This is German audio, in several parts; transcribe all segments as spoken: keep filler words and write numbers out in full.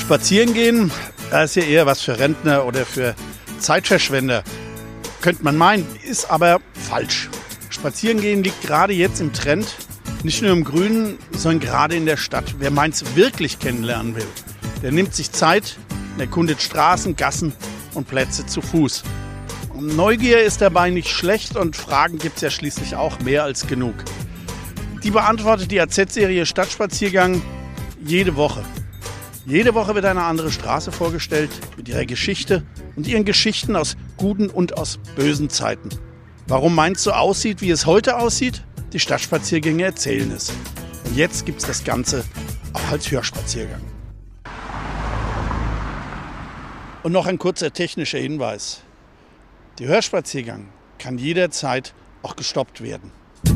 Spazieren gehen, das ist ja eher was für Rentner oder für Zeitverschwender. Könnte man meinen, ist aber falsch. Spazieren gehen liegt gerade jetzt im Trend, nicht nur im Grünen, sondern gerade in der Stadt. Wer Mainz wirklich kennenlernen will, der nimmt sich Zeit und erkundet Straßen, Gassen und Plätze zu Fuß. Und Neugier ist dabei nicht schlecht und Fragen gibt es ja schließlich auch mehr als genug. Die beantwortet die A Z-Serie Stadtspaziergang jede Woche. Jede Woche wird eine andere Straße vorgestellt mit ihrer Geschichte und ihren Geschichten aus guten und aus bösen Zeiten. Warum Mainz so aussieht, wie es heute aussieht? Die Stadtspaziergänge erzählen es. Und jetzt gibt es das Ganze auch als Hörspaziergang. Und noch ein kurzer technischer Hinweis. Der Hörspaziergang kann jederzeit auch gestoppt werden.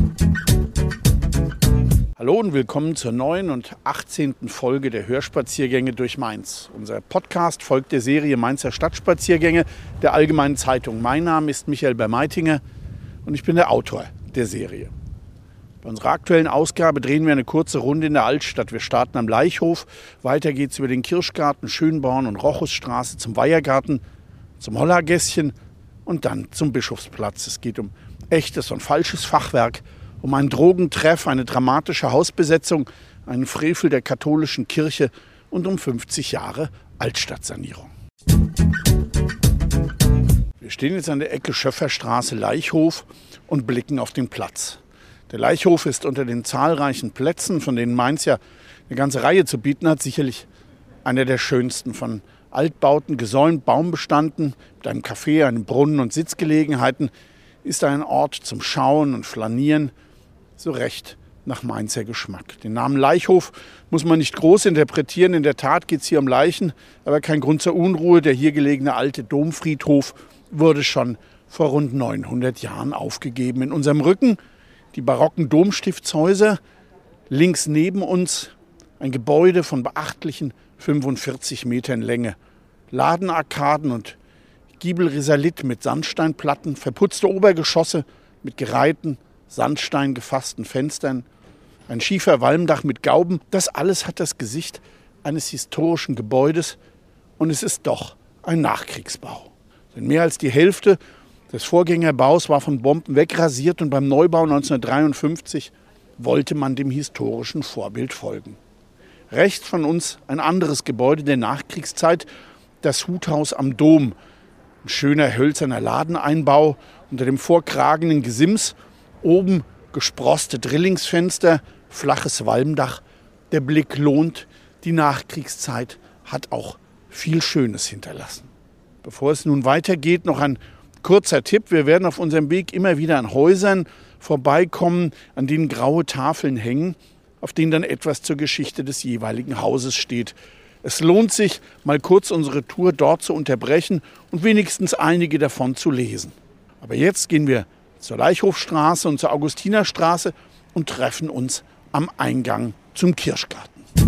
Hallo und willkommen zur neuen und achtzehnten Folge der Hörspaziergänge durch Mainz. Unser Podcast folgt der Serie Mainzer Stadtspaziergänge der Allgemeinen Zeitung. Mein Name ist Michael Bermeitinger und ich bin der Autor der Serie. Bei unserer aktuellen Ausgabe drehen wir eine kurze Runde in der Altstadt. Wir starten am Laichhof, weiter geht's über den Kirschgarten, Schönborn und Rochusstraße zum Weihergarten, zum Hollergässchen und dann zum Bischofsplatz. Es geht um echtes und falsches Fachwerk, um einen Drogentreff, eine dramatische Hausbesetzung, einen Frevel der katholischen Kirche und um fünfzig Jahre Altstadtsanierung. Wir stehen jetzt an der Ecke Schöfferstraße, Laichhof und blicken auf den Platz. Der Laichhof ist unter den zahlreichen Plätzen, von denen Mainz ja eine ganze Reihe zu bieten hat, sicherlich einer der schönsten. Von Altbauten, gesäumt, Baumbestanden, mit einem Café, einem Brunnen und Sitzgelegenheiten ist er ein Ort zum Schauen und Flanieren, so recht nach Mainzer Geschmack. Den Namen Laichhof muss man nicht groß interpretieren. In der Tat geht es hier um Leichen, aber kein Grund zur Unruhe. Der hier gelegene alte Domfriedhof wurde schon vor rund neunhundert Jahren aufgegeben. In unserem Rücken die barocken Domstiftshäuser, links neben uns ein Gebäude von beachtlichen fünfundvierzig Metern Länge. Ladenarkaden und Giebelrisalit mit Sandsteinplatten, verputzte Obergeschosse mit gereihten, Sandstein gefassten Fenstern, ein schiefer Walmdach mit Gauben. Das alles hat das Gesicht eines historischen Gebäudes und es ist doch ein Nachkriegsbau. Denn mehr als die Hälfte des Vorgängerbaus war von Bomben wegrasiert und beim Neubau neunzehnhundertdreiundfünfzig wollte man dem historischen Vorbild folgen. Rechts von uns ein anderes Gebäude der Nachkriegszeit, das Huthaus am Dom. Ein schöner hölzerner Ladeneinbau unter dem vorkragenden Gesims, oben gesproste Drillingsfenster, flaches Walmdach. Der Blick lohnt, die Nachkriegszeit hat auch viel Schönes hinterlassen. Bevor es nun weitergeht, noch ein kurzer Tipp. Wir werden auf unserem Weg immer wieder an Häusern vorbeikommen, an denen graue Tafeln hängen, auf denen dann etwas zur Geschichte des jeweiligen Hauses steht. Es lohnt sich, mal kurz unsere Tour dort zu unterbrechen und wenigstens einige davon zu lesen. Aber jetzt gehen wir zur Laichhofstraße und zur Augustinerstraße und treffen uns am Eingang zum Kirschgarten.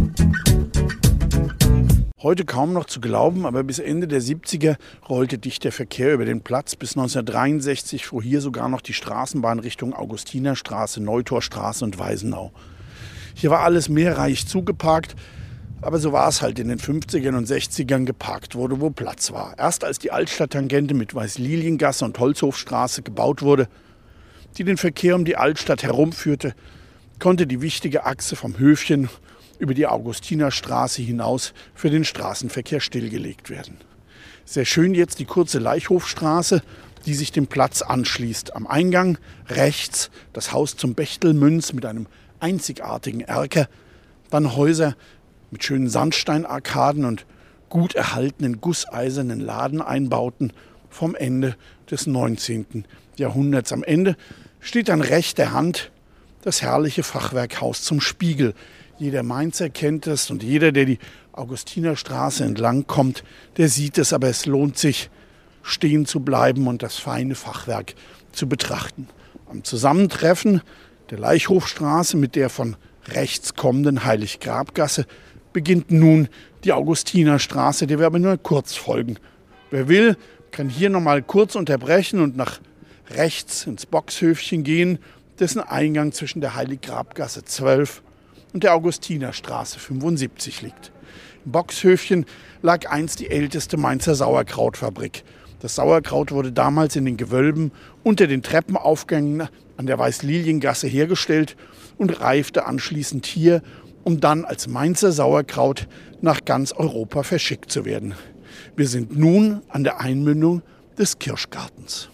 Heute kaum noch zu glauben, aber bis Ende der siebziger rollte dichter Verkehr über den Platz. Bis neunzehnhundertdreiundsechzig fuhr hier sogar noch die Straßenbahn Richtung Augustinerstraße, Neutorstraße und Weisenau. Hier war alles mehrreihig zugeparkt, aber so war es halt in den fünfzigern und sechzigern geparkt wurde, wo Platz war. Erst als die Altstadttangente mit Weißliliengasse und Holzhofstraße gebaut wurde, die den Verkehr um die Altstadt herumführte, konnte die wichtige Achse vom Höfchen über die Augustinerstraße hinaus für den Straßenverkehr stillgelegt werden. Sehr schön jetzt die kurze Laichhofstraße, die sich dem Platz anschließt. Am Eingang rechts das Haus zum Bechtelmünz mit einem einzigartigen Erker, dann Häuser mit schönen Sandsteinarkaden und gut erhaltenen gusseisernen Ladeneinbauten vom Ende des neunzehnten Jahrhunderts. Am Ende steht an rechter Hand das herrliche Fachwerkhaus zum Spiegel. Jeder Mainzer kennt es und jeder, der die Augustinerstraße entlang kommt, der sieht es. Aber es lohnt sich, stehen zu bleiben und das feine Fachwerk zu betrachten. Am Zusammentreffen der Laichhofstraße mit der von rechts kommenden Heiliggrabgasse beginnt nun die Augustinerstraße, der wir aber nur kurz folgen. Wer will, kann hier nochmal kurz unterbrechen und nach rechts ins Boxhöfchen gehen, dessen Eingang zwischen der Heiliggrabgasse zwölf und der Augustinerstraße fünfundsiebzig liegt. Im Boxhöfchen lag einst die älteste Mainzer Sauerkrautfabrik. Das Sauerkraut wurde damals in den Gewölben unter den Treppenaufgängen an der Weißliliengasse hergestellt und reifte anschließend hier, um dann als Mainzer Sauerkraut nach ganz Europa verschickt zu werden. Wir sind nun an der Einmündung des Kirschgartens.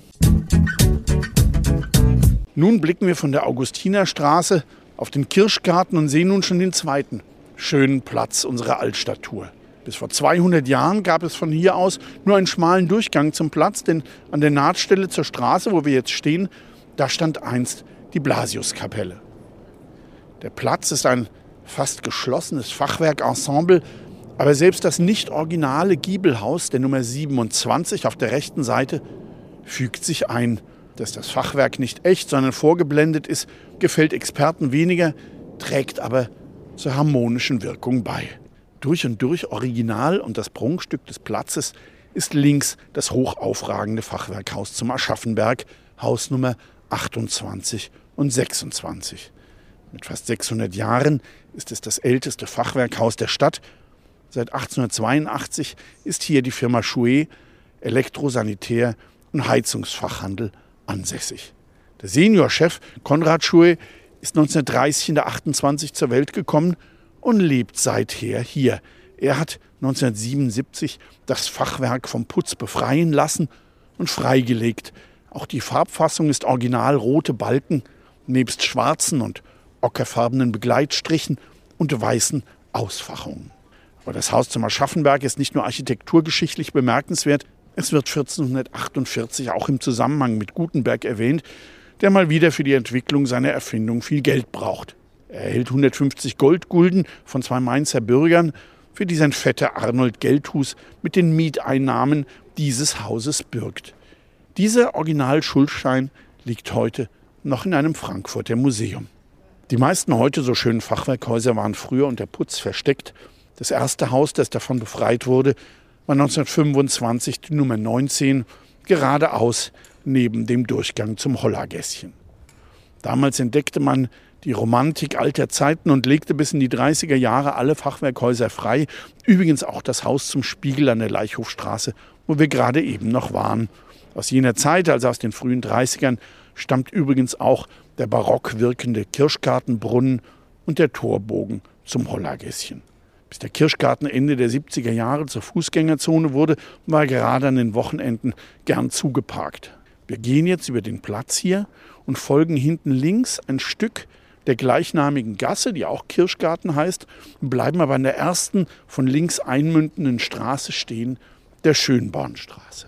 Nun blicken wir von der Augustinerstraße auf den Kirschgarten und sehen nun schon den zweiten schönen Platz unserer Altstadttour. Bis vor zweihundert Jahren gab es von hier aus nur einen schmalen Durchgang zum Platz, denn an der Nahtstelle zur Straße, wo wir jetzt stehen, da stand einst die Blasiuskapelle. Der Platz ist ein fast geschlossenes Fachwerkensemble, aber selbst das nicht originale Giebelhaus der Nummer siebenundzwanzig auf der rechten Seite fügt sich ein. Dass das Fachwerk nicht echt, sondern vorgeblendet ist, gefällt Experten weniger, trägt aber zur harmonischen Wirkung bei. Durch und durch original und das Prunkstück des Platzes ist links das hochaufragende Fachwerkhaus zum Aschaffenberg, Hausnummer achtundzwanzig und sechsundzwanzig. Mit fast sechshundert Jahren ist es das älteste Fachwerkhaus der Stadt. Seit achtzehnhundertzweiundachtzig ist hier die Firma Chouet, Elektrosanitär und Heizungsfachhandel, ansässig. Der Seniorchef Konrad Chouet ist neunzehnhundertdreißig in der achtundzwanzig zur Welt gekommen und lebt seither hier. Er hat neunzehnhundertsiebenundsiebzig das Fachwerk vom Putz befreien lassen und freigelegt. Auch die Farbfassung ist original rote Balken, nebst schwarzen und ockerfarbenen Begleitstrichen und weißen Ausfachungen. Aber das Haus zum Aschaffenberg ist nicht nur architekturgeschichtlich bemerkenswert, es wird vierzehnhundertachtundvierzig auch im Zusammenhang mit Gutenberg erwähnt, der mal wieder für die Entwicklung seiner Erfindung viel Geld braucht. Er erhält hundertfünfzig Goldgulden von zwei Mainzer Bürgern, für die sein Vetter Arnold Geldhus mit den Mieteinnahmen dieses Hauses bürgt. Dieser Original-Schuldschein liegt heute noch in einem Frankfurter Museum. Die meisten heute so schönen Fachwerkhäuser waren früher unter Putz versteckt. Das erste Haus, das davon befreit wurde, war neunzehnhundertfünfundzwanzig die Nummer neunzehn, geradeaus neben dem Durchgang zum Hollergässchen. Damals entdeckte man die Romantik alter Zeiten und legte bis in die dreißiger Jahre alle Fachwerkhäuser frei. Übrigens auch das Haus zum Spiegel an der Leichhofstraße, wo wir gerade eben noch waren. Aus jener Zeit, also aus den frühen dreißigern, stammt übrigens auch der barock wirkende Kirschgartenbrunnen und der Torbogen zum Hollergässchen. Bis der Kirschgarten Ende der siebziger Jahre zur Fußgängerzone wurde, war er gerade an den Wochenenden gern zugeparkt. Wir gehen jetzt über den Platz hier und folgen hinten links ein Stück der gleichnamigen Gasse, die auch Kirschgarten heißt, bleiben aber an der ersten von links einmündenden Straße stehen, der Schönbornstraße.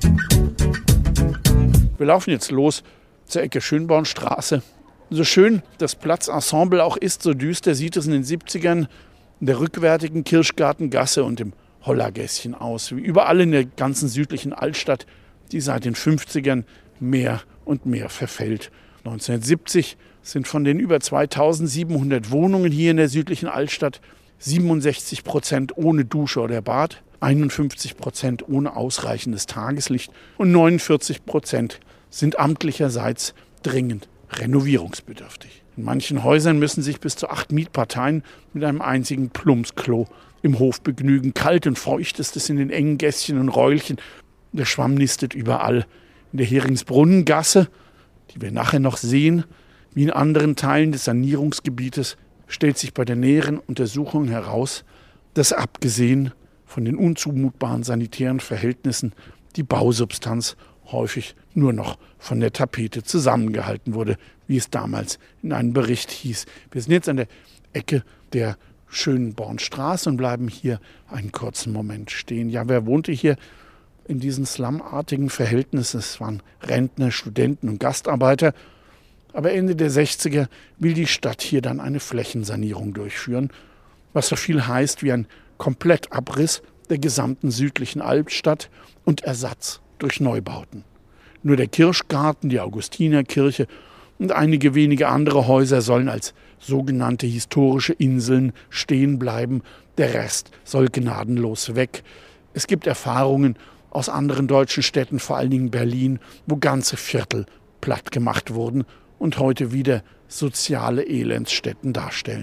Wir laufen jetzt los zur Ecke Schönbornstraße. So schön das Platzensemble auch ist, so düster sieht es in den siebzigern in der rückwärtigen Kirschgartengasse und im Hollergässchen aus, wie überall in der ganzen südlichen Altstadt, die seit den fünfzigern mehr und mehr verfällt. neunzehnhundertsiebzig sind von den über zweitausendsiebenhundert Wohnungen hier in der südlichen Altstadt siebenundsechzig Prozent ohne Dusche oder Bad, einundfünfzig Prozent ohne ausreichendes Tageslicht und neunundvierzig Prozent sind amtlicherseits dringend renovierungsbedürftig. In manchen Häusern müssen sich bis zu acht Mietparteien mit einem einzigen Plumpsklo im Hof begnügen. Kalt und feucht ist es in den engen Gässchen und Räulchen. Der Schwamm nistet überall. In der Heringsbrunnengasse, die wir nachher noch sehen, wie in anderen Teilen des Sanierungsgebietes, stellt sich bei der näheren Untersuchung heraus, dass abgesehen von den unzumutbaren sanitären Verhältnissen die Bausubstanz häufig nur noch von der Tapete zusammengehalten wurde, wie es damals in einem Bericht hieß. Wir sind jetzt an der Ecke der Schönbornstraße und bleiben hier einen kurzen Moment stehen. Ja, wer wohnte hier in diesen slumartigen Verhältnissen? Es waren Rentner, Studenten und Gastarbeiter. Aber Ende der sechziger will die Stadt hier dann eine Flächensanierung durchführen, was so viel heißt wie ein Komplettabriss der gesamten südlichen Altstadt und Ersatz durch Neubauten. Nur der Kirschgarten, die Augustinerkirche und einige wenige andere Häuser sollen als sogenannte historische Inseln stehen bleiben. Der Rest soll gnadenlos weg. Es gibt Erfahrungen aus anderen deutschen Städten, vor allen Dingen Berlin, wo ganze Viertel platt gemacht wurden und heute wieder soziale Elendsstätten darstellen.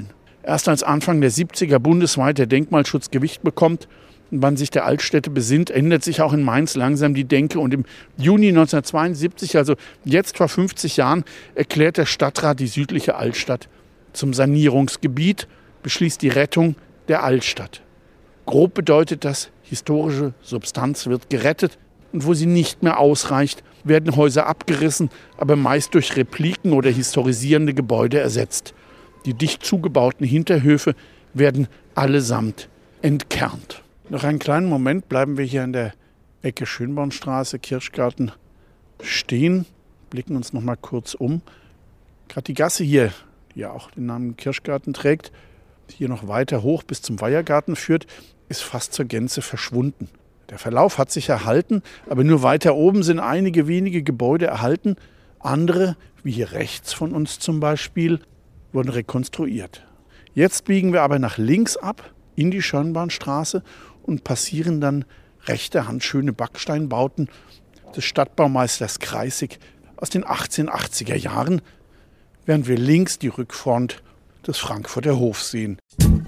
Erst als Anfang der siebziger bundesweit der Denkmalschutz Gewicht bekommt und man sich der Altstädte besinnt, ändert sich auch in Mainz langsam die Denke. Und im Juni neunzehnhundertzweiundsiebzig, also jetzt vor fünfzig Jahren, erklärt der Stadtrat die südliche Altstadt zum Sanierungsgebiet, beschließt die Rettung der Altstadt. Grob bedeutet das, historische Substanz wird gerettet und wo sie nicht mehr ausreicht, werden Häuser abgerissen, aber meist durch Repliken oder historisierende Gebäude ersetzt. Die dicht zugebauten Hinterhöfe werden allesamt entkernt. Noch einen kleinen Moment bleiben wir hier an der Ecke Schönbornstraße, Kirschgarten stehen, blicken uns noch mal kurz um. Gerade die Gasse hier, die ja auch den Namen Kirschgarten trägt, hier noch weiter hoch bis zum Weihergarten führt, ist fast zur Gänze verschwunden. Der Verlauf hat sich erhalten, aber nur weiter oben sind einige wenige Gebäude erhalten. Andere, wie hier rechts von uns zum Beispiel, wurden rekonstruiert. Jetzt biegen wir aber nach links ab in die Schönbornstraße und passieren dann rechter Hand schöne Backsteinbauten des Stadtbaumeisters Kreissig aus den achtzehnhundertachtziger Jahren, während wir links die Rückfront des Frankfurter Hofs sehen.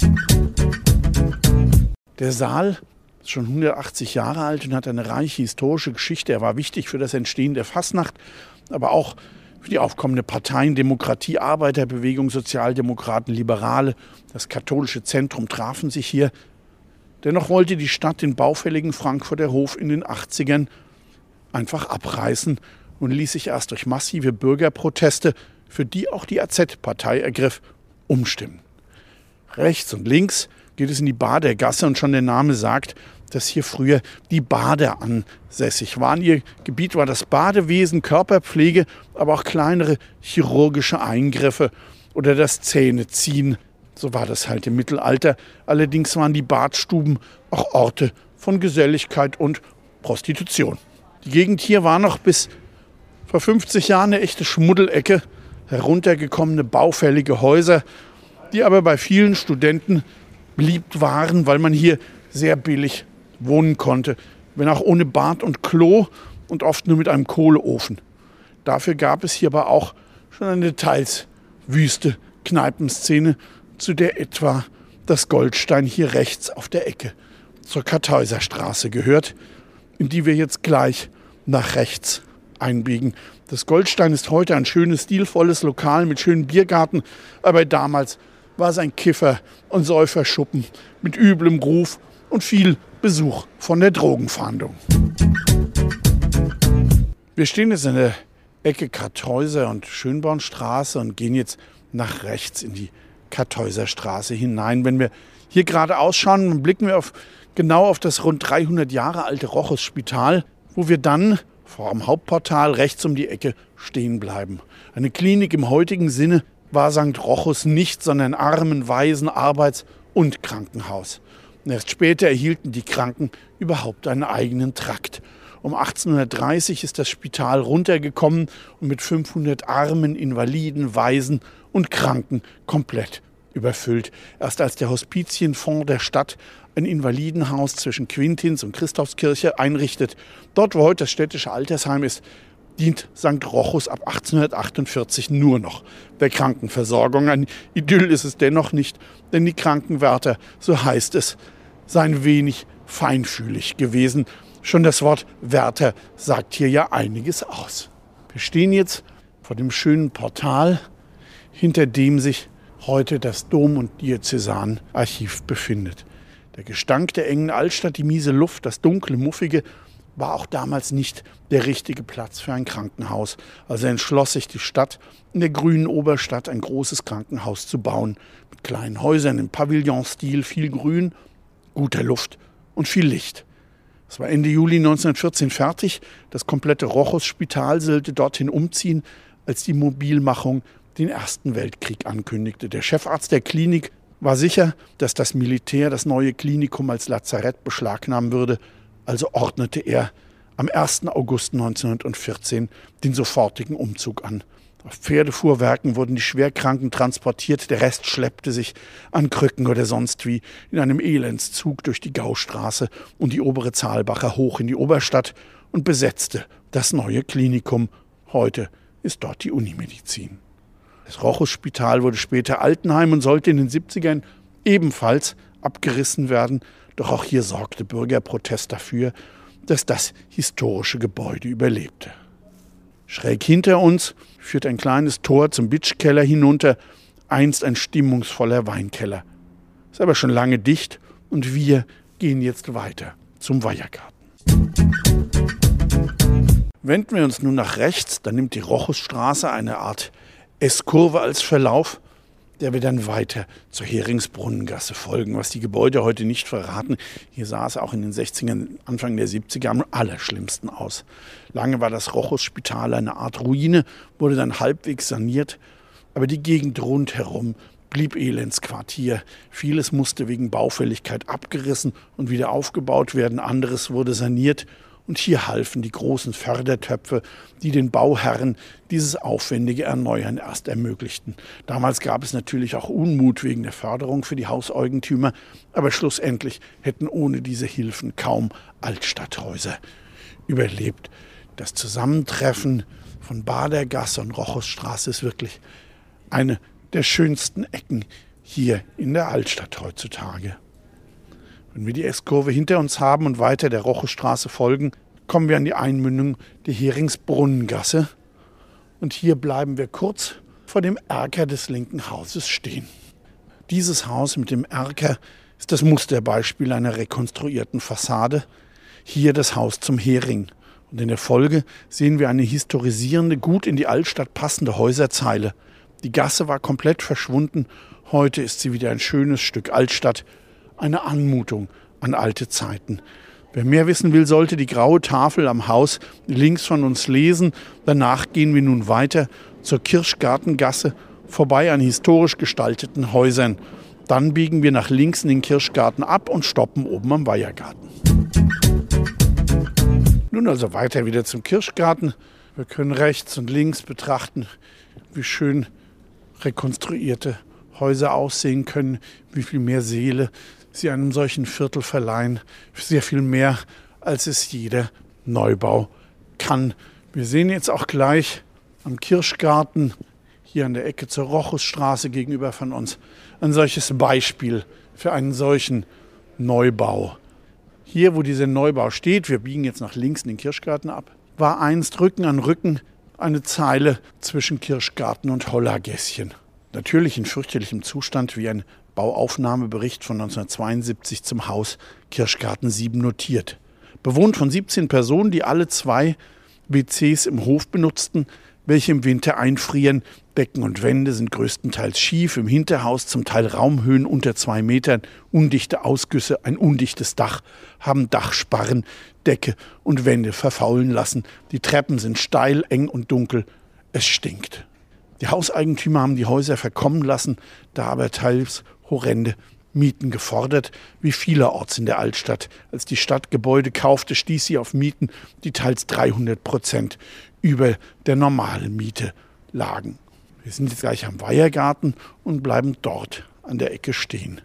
Der Saal ist schon hundertachtzig Jahre alt und hat eine reiche historische Geschichte. Er war wichtig für das Entstehen der Fastnacht, aber auch für die aufkommende Parteien, Demokratie, Arbeiterbewegung, Sozialdemokraten, Liberale. Das katholische Zentrum trafen sich hier. Dennoch wollte die Stadt den baufälligen Frankfurter Hof in den achtzigern einfach abreißen und ließ sich erst durch massive Bürgerproteste, für die auch die A Z-Partei ergriff, umstimmen. Rechts und links geht es in die Badergasse und schon der Name sagt, dass hier früher die Bader ansässig waren. Ihr Gebiet war das Badewesen, Körperpflege, aber auch kleinere chirurgische Eingriffe oder das Zähneziehen. So war das halt im Mittelalter. Allerdings waren die Badstuben auch Orte von Geselligkeit und Prostitution. Die Gegend hier war noch bis vor fünfzig Jahren eine echte Schmuddelecke, heruntergekommene baufällige Häuser, die aber bei vielen Studenten beliebt waren, weil man hier sehr billig wohnen konnte, wenn auch ohne Bad und Klo und oft nur mit einem Kohleofen. Dafür gab es hier aber auch schon eine teils wüste Kneipenszene, zu der etwa das Goldstein hier rechts auf der Ecke zur Kartäuserstraße gehört, in die wir jetzt gleich nach rechts einbiegen. Das Goldstein ist heute ein schönes, stilvolles Lokal mit schönem Biergarten, aber damals war es ein Kiffer- und Säuferschuppen mit üblem Ruf und viel Besuch von der Drogenfahndung. Wir stehen jetzt in der Ecke Kartäuser und Schönbornstraße und gehen jetzt nach rechts in die Kartäuserstraße hinein. Wenn wir hier gerade ausschauen, dann blicken wir auf, genau auf das rund dreihundert Jahre alte Rochus-Spital, wo wir dann vor dem Hauptportal rechts um die Ecke stehen bleiben. Eine Klinik im heutigen Sinne war Sankt Rochus nicht, sondern Armen-, Waisen-, Arbeits- und Krankenhaus. Und erst später erhielten die Kranken überhaupt einen eigenen Trakt. Um achtzehnhundertdreißig ist das Spital runtergekommen und mit fünfhundert Armen, Invaliden, Waisen und Kranken komplett überfüllt. Erst als der Hospizienfonds der Stadt ein Invalidenhaus zwischen Quintins und Christophskirche einrichtet, dort wo heute das städtische Altersheim ist, dient Sankt Rochus ab achtzehnhundertachtundvierzig nur noch der Krankenversorgung. Ein Idyll ist es dennoch nicht, denn die Krankenwärter, so heißt es, seien wenig feinfühlig gewesen. Schon das Wort Wärter sagt hier ja einiges aus. Wir stehen jetzt vor dem schönen Portal, hinter dem sich heute das Dom- und Diözesanarchiv befindet. Der Gestank der engen Altstadt, die miese Luft, das dunkle, muffige, war auch damals nicht der richtige Platz für ein Krankenhaus. Also entschloss sich die Stadt, in der grünen Oberstadt ein großes Krankenhaus zu bauen. Mit kleinen Häusern im Pavillonstil, viel Grün, guter Luft und viel Licht. Es war Ende Juli neunzehnhundertvierzehn fertig. Das komplette Rochus-Spital sollte dorthin umziehen, als die Mobilmachung den Ersten Weltkrieg ankündigte. Der Chefarzt der Klinik war sicher, dass das Militär das neue Klinikum als Lazarett beschlagnahmen würde. Also ordnete er am ersten August neunzehnhundertvierzehn den sofortigen Umzug an. Auf Pferdefuhrwerken wurden die Schwerkranken transportiert, der Rest schleppte sich an Krücken oder sonst wie in einem Elendszug durch die Gaustraße und die obere Zahlbacher hoch in die Oberstadt und besetzte das neue Klinikum. Heute ist dort die Unimedizin. Das Rochus-Spital wurde später Altenheim und sollte in den siebzigern ebenfalls abgerissen werden. Doch auch hier sorgte Bürgerprotest dafür, dass das historische Gebäude überlebte. Schräg hinter uns führt ein kleines Tor zum Bitschkeller hinunter, einst ein stimmungsvoller Weinkeller. Ist aber schon lange dicht und wir gehen jetzt weiter zum Weihergarten. Wenden wir uns nun nach rechts, dann nimmt die Rochusstraße eine Art S-Kurve als Verlauf, der wir dann weiter zur Heringsbrunnengasse folgen, was die Gebäude heute nicht verraten. Hier sah es auch in den sechzigern, Anfang der siebziger am allerschlimmsten aus. Lange war das Rochus-Spital eine Art Ruine, wurde dann halbwegs saniert, aber die Gegend rundherum blieb Elendsquartier. Vieles musste wegen Baufälligkeit abgerissen und wieder aufgebaut werden, anderes wurde saniert. Und hier halfen die großen Fördertöpfe, die den Bauherren dieses aufwendige Erneuern erst ermöglichten. Damals gab es natürlich auch Unmut wegen der Förderung für die Hauseigentümer, aber schlussendlich hätten ohne diese Hilfen kaum Altstadthäuser überlebt. Das Zusammentreffen von Badergasse und Rochusstraße ist wirklich eine der schönsten Ecken hier in der Altstadt heutzutage. Wenn wir die S-Kurve hinter uns haben und weiter der Rochusstraße folgen, kommen wir an die Einmündung der Heringsbrunnengasse. Und hier bleiben wir kurz vor dem Erker des linken Hauses stehen. Dieses Haus mit dem Erker ist das Musterbeispiel einer rekonstruierten Fassade. Hier das Haus zum Hering. Und in der Folge sehen wir eine historisierende, gut in die Altstadt passende Häuserzeile. Die Gasse war komplett verschwunden. Heute ist sie wieder ein schönes Stück Altstadt. Eine Anmutung an alte Zeiten. Wer mehr wissen will, sollte die graue Tafel am Haus links von uns lesen. Danach gehen wir nun weiter zur Kirschgartengasse, vorbei an historisch gestalteten Häusern. Dann biegen wir nach links in den Kirschgarten ab und stoppen oben am Weihergarten. Nun also weiter wieder zum Kirschgarten. Wir können rechts und links betrachten, wie schön rekonstruierte Häuser aussehen können, wie viel mehr Seele sie einem solchen Viertel verleihen. Sehr viel mehr, als es jeder Neubau kann. Wir sehen jetzt auch gleich am Kirschgarten, hier an der Ecke zur Rochusstraße gegenüber von uns, ein solches Beispiel für einen solchen Neubau. Hier, wo dieser Neubau steht, wir biegen jetzt nach links in den Kirschgarten ab, war einst Rücken an Rücken eine Zeile zwischen Kirschgarten und Hollergässchen. Natürlich in fürchterlichem Zustand, wie ein Bauaufnahmebericht von neunzehnhundertzweiundsiebzig zum Haus Kirschgarten sieben notiert. Bewohnt von siebzehn Personen, die alle zwei W Cs im Hof benutzten, welche im Winter einfrieren. Becken und Wände sind größtenteils schief, im Hinterhaus zum Teil Raumhöhen unter zwei Metern, undichte Ausgüsse, ein undichtes Dach, haben Dachsparren, Decke und Wände verfaulen lassen. Die Treppen sind steil, eng und dunkel. Es stinkt. Die Hauseigentümer haben die Häuser verkommen lassen, da aber teils horrende Mieten gefordert, wie vielerorts in der Altstadt. Als die Stadt Gebäude kaufte, stieß sie auf Mieten, die teils dreihundert Prozent über der normalen Miete lagen. Wir sind jetzt gleich am Weihergarten und bleiben dort an der Ecke stehen.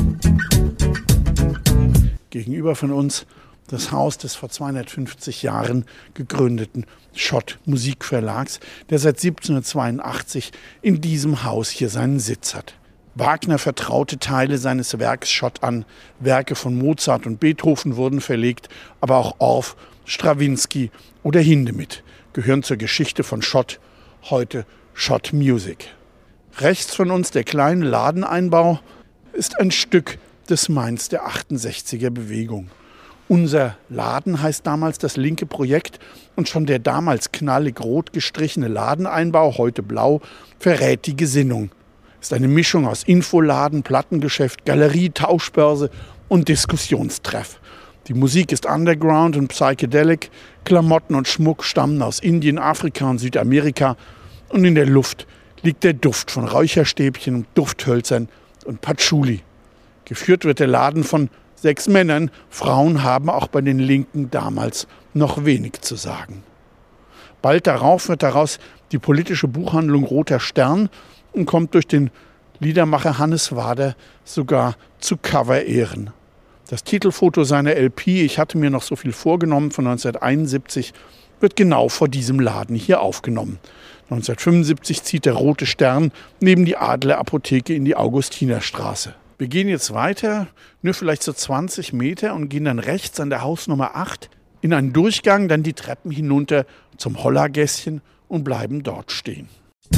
Gegenüber von uns das Haus des vor zweihundertfünfzig Jahren gegründeten Schott Musikverlags, der seit siebzehnhundertzweiundachtzig in diesem Haus hier seinen Sitz hat. Wagner vertraute Teile seines Werks Schott an. Werke von Mozart und Beethoven wurden verlegt, aber auch Orff, Strawinski oder Hindemith gehören zur Geschichte von Schott, heute Schott Music. Rechts von uns der kleine Ladeneinbau ist ein Stück des Mainz der achtundsechziger Bewegung. Unser Laden heißt damals das linke Projekt und schon der damals knallig rot gestrichene Ladeneinbau, heute blau, verrät die Gesinnung. Ist eine Mischung aus Infoladen, Plattengeschäft, Galerie, Tauschbörse und Diskussionstreff. Die Musik ist Underground und Psychedelic, Klamotten und Schmuck stammen aus Indien, Afrika und Südamerika und in der Luft liegt der Duft von Räucherstäbchen, Dufthölzern und Patchouli. Geführt wird der Laden von sechs Männern. Frauen haben auch bei den Linken damals noch wenig zu sagen. Bald darauf wird daraus die politische Buchhandlung Roter Stern und kommt durch den Liedermacher Hannes Wader sogar zu Cover-Ehren. Das Titelfoto seiner L P, ich hatte mir noch so viel vorgenommen, von neunzehnhunderteinundsiebzig, wird genau vor diesem Laden hier aufgenommen. neunzehnhundertfünfundsiebzig zieht der Rote Stern neben die Adler Apotheke in die Augustinerstraße. Wir gehen jetzt weiter, nur vielleicht so zwanzig Meter und gehen dann rechts an der Hausnummer acht in einen Durchgang, dann die Treppen hinunter zum Hollergässchen und bleiben dort stehen.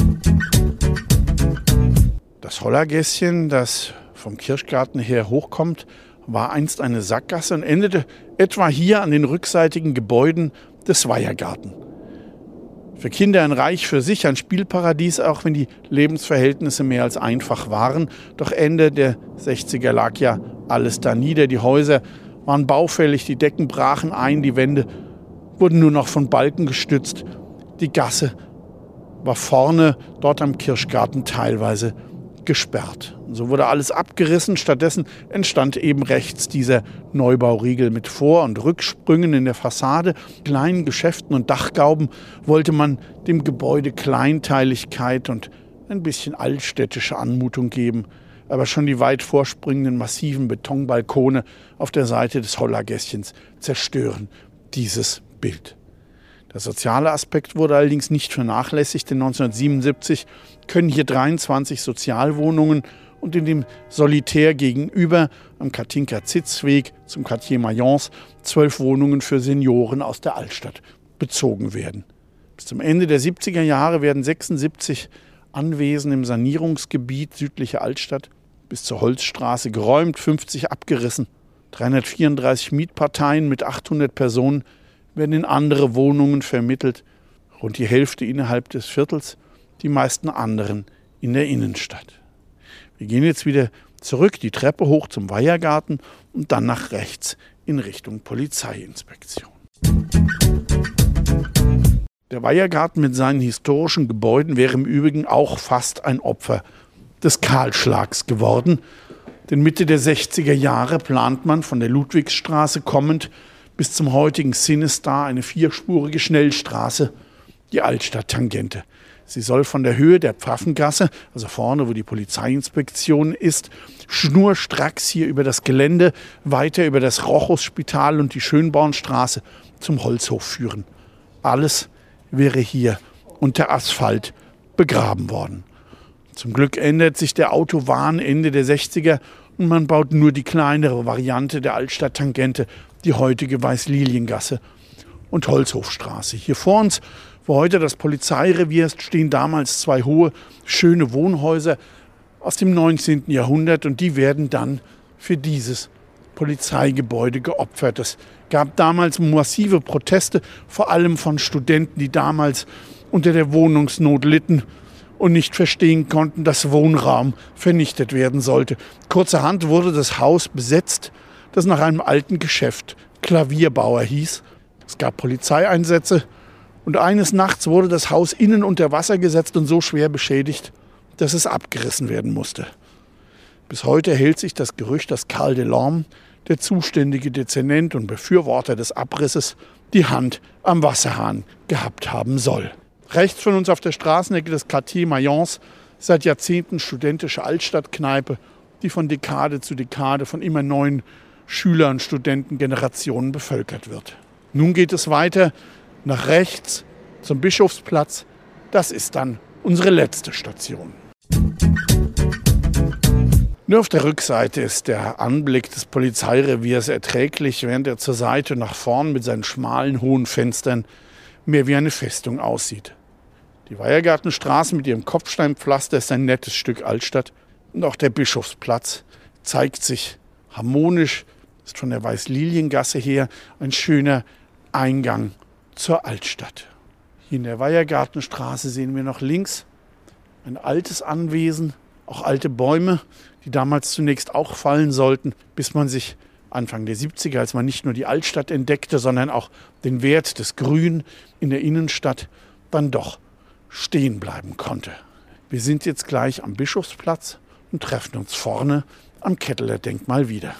Das Hollergässchen, das vom Kirschgarten her hochkommt, war einst eine Sackgasse und endete etwa hier an den rückseitigen Gebäuden des Weihergarten. Für Kinder ein Reich für sich, ein Spielparadies, auch wenn die Lebensverhältnisse mehr als einfach waren. Doch Ende der sechziger lag ja alles da nieder. Die Häuser waren baufällig, die Decken brachen ein, die Wände wurden nur noch von Balken gestützt. Die Gasse war vorne, dort am Kirschgarten, teilweise gesperrt. Und so wurde alles abgerissen. Stattdessen entstand eben rechts dieser Neubauriegel mit Vor- und Rücksprüngen in der Fassade, kleinen Geschäften und Dachgauben wollte man dem Gebäude Kleinteiligkeit und ein bisschen altstädtische Anmutung geben. Aber schon die weit vorspringenden massiven Betonbalkone auf der Seite des Hollergässchens zerstören dieses Bild. Der soziale Aspekt wurde allerdings nicht vernachlässigt, denn neunzehnhundertsiebenundsiebzig können hier dreiundzwanzig Sozialwohnungen und in dem Solitär gegenüber am Katinka-Zitz-Weg zum Quartier Mayence zwölf Wohnungen für Senioren aus der Altstadt bezogen werden. Bis zum Ende der siebziger Jahre werden sechsundsiebzig Anwesen im Sanierungsgebiet südliche Altstadt bis zur Holzstraße geräumt, fünfzig abgerissen. dreihundertvierunddreißig Mietparteien mit achthundert Personen werden in andere Wohnungen vermittelt, rund die Hälfte innerhalb des Viertels, die meisten anderen in der Innenstadt. Wir gehen jetzt wieder zurück, die Treppe hoch zum Weihergarten und dann nach rechts in Richtung Polizeiinspektion. Der Weihergarten mit seinen historischen Gebäuden wäre im Übrigen auch fast ein Opfer des Kahlschlags geworden. Denn Mitte der sechziger Jahre plant man von der Ludwigsstraße kommend bis zum heutigen Cinestar eine vierspurige Schnellstraße, die Altstadt-Tangente. Sie soll von der Höhe der Pfaffengasse, also vorne, wo die Polizeiinspektion ist, schnurstracks hier über das Gelände, weiter über das Rochus-Spital und die Schönbornstraße zum Holzhof führen. Alles wäre hier unter Asphalt begraben worden. Zum Glück ändert sich der Autowahn Ende der sechziger und man baut nur die kleinere Variante der Altstadt-Tangente, die heutige Weißliliengasse und Holzhofstraße. Hier vor uns, wo heute das Polizeirevier ist, stehen damals zwei hohe, schöne Wohnhäuser aus dem neunzehnten Jahrhundert und die werden dann für dieses Polizeigebäude geopfert. Es gab damals massive Proteste, vor allem von Studenten, die damals unter der Wohnungsnot litten und nicht verstehen konnten, dass Wohnraum vernichtet werden sollte. Kurzerhand wurde das Haus besetzt, das nach einem alten Geschäft Klavierbauer hieß. Es gab Polizeieinsätze und eines Nachts wurde das Haus innen unter Wasser gesetzt und so schwer beschädigt, dass es abgerissen werden musste. Bis heute hält sich das Gerücht, dass Karl Delorme, der zuständige Dezernent und Befürworter des Abrisses, die Hand am Wasserhahn gehabt haben soll. Rechts von uns auf der Straßenecke des Quartier Mayence, seit Jahrzehnten studentische Altstadtkneipe, die von Dekade zu Dekade von immer neuen Schüler- und Studentengenerationen bevölkert wird. Nun geht es weiter nach rechts zum Bischofsplatz. Das ist dann unsere letzte Station. Nur auf der Rückseite ist der Anblick des Polizeireviers erträglich, während er zur Seite nach vorn mit seinen schmalen, hohen Fenstern mehr wie eine Festung aussieht. Die Weihergartenstraße mit ihrem Kopfsteinpflaster ist ein nettes Stück Altstadt. Und auch der Bischofsplatz zeigt sich harmonisch, ist von der Weißliliengasse her ein schöner Eingang zur Altstadt. Hier in der Weihergartenstraße sehen wir noch links ein altes Anwesen, auch alte Bäume, die damals zunächst auch fallen sollten, bis man sich Anfang der siebziger, als man nicht nur die Altstadt entdeckte, sondern auch den Wert des Grün in der Innenstadt, dann doch stehen bleiben konnte. Wir sind jetzt gleich am Bischofsplatz und treffen uns vorne am Ketteler Denkmal wieder.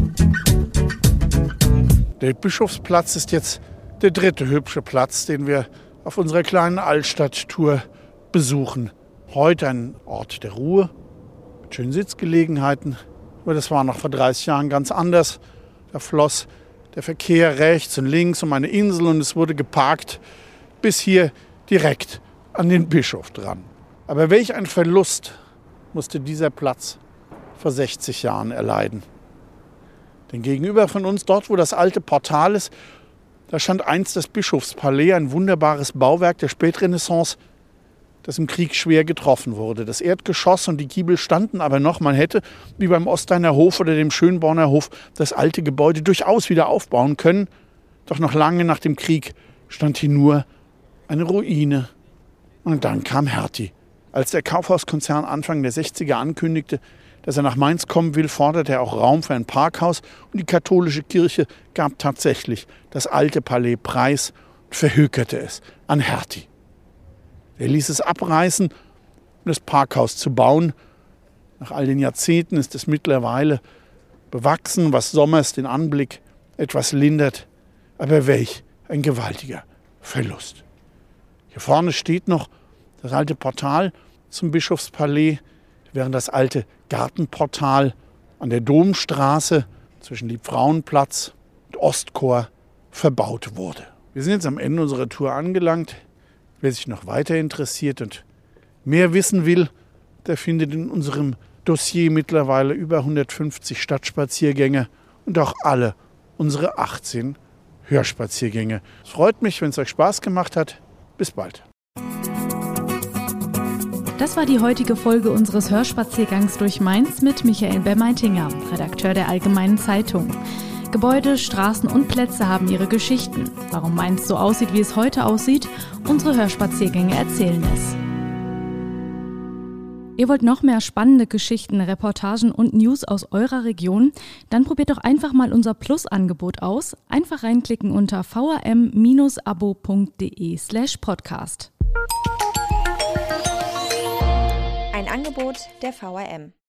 Der Bischofsplatz ist jetzt der dritte hübsche Platz, den wir auf unserer kleinen Altstadttour besuchen. Heute ein Ort der Ruhe, mit schönen Sitzgelegenheiten. Aber das war noch vor dreißig Jahren ganz anders. Da floss der Verkehr rechts und links um eine Insel und es wurde geparkt bis hier direkt an den Bischof dran. Aber welch ein Verlust musste dieser Platz vor sechzig Jahren erleiden. Denn gegenüber von uns, dort wo das alte Portal ist, da stand einst das Bischofspalais, ein wunderbares Bauwerk der Spätrenaissance, das im Krieg schwer getroffen wurde. Das Erdgeschoss und die Giebel standen aber noch. Man hätte, wie beim Osteiner Hof oder dem Schönborner Hof, das alte Gebäude durchaus wieder aufbauen können. Doch noch lange nach dem Krieg stand hier nur eine Ruine. Und dann kam Hertie. Als der Kaufhauskonzern Anfang der sechziger ankündigte, dass er nach Mainz kommen will, forderte er auch Raum für ein Parkhaus. Und die katholische Kirche gab tatsächlich das alte Palais preis und verhökerte es an Hertie. Er ließ es abreißen, um das Parkhaus zu bauen. Nach all den Jahrzehnten ist es mittlerweile bewachsen, was sommers den Anblick etwas lindert. Aber welch ein gewaltiger Verlust. Hier vorne steht noch das alte Portal zum Bischofspalais, während das alte Gartenportal an der Domstraße zwischen Liebfrauenplatz und Ostchor verbaut wurde. Wir sind jetzt am Ende unserer Tour angelangt. Wer sich noch weiter interessiert und mehr wissen will, der findet in unserem Dossier mittlerweile über hundertfünfzig Stadtspaziergänge und auch alle unsere achtzehn Hörspaziergänge. Es freut mich, wenn es euch Spaß gemacht hat. Bis bald. Das war die heutige Folge unseres Hörspaziergangs durch Mainz mit Michael Bermeitinger, Redakteur der Allgemeinen Zeitung. Gebäude, Straßen und Plätze haben ihre Geschichten. Warum Mainz so aussieht, wie es heute aussieht, unsere Hörspaziergänge erzählen es. Ihr wollt noch mehr spannende Geschichten, Reportagen und News aus eurer Region? Dann probiert doch einfach mal unser Plus-Angebot aus. Einfach reinklicken unter vrm-abo.de slash podcast. Ein Angebot der V R M.